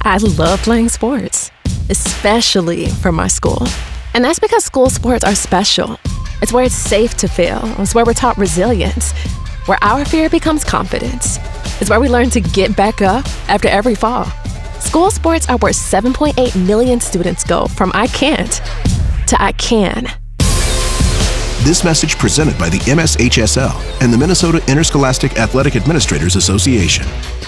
I love playing sports, especially for my school. And that's because school sports are special. It's where it's safe to fail. It's where we're taught resilience, where our fear becomes confidence. It's where we learn to get back up after every fall. School sports are where 7.8 million students go from I can't to I can. This message presented by the MSHSL and the Minnesota Interscholastic Athletic Administrators Association.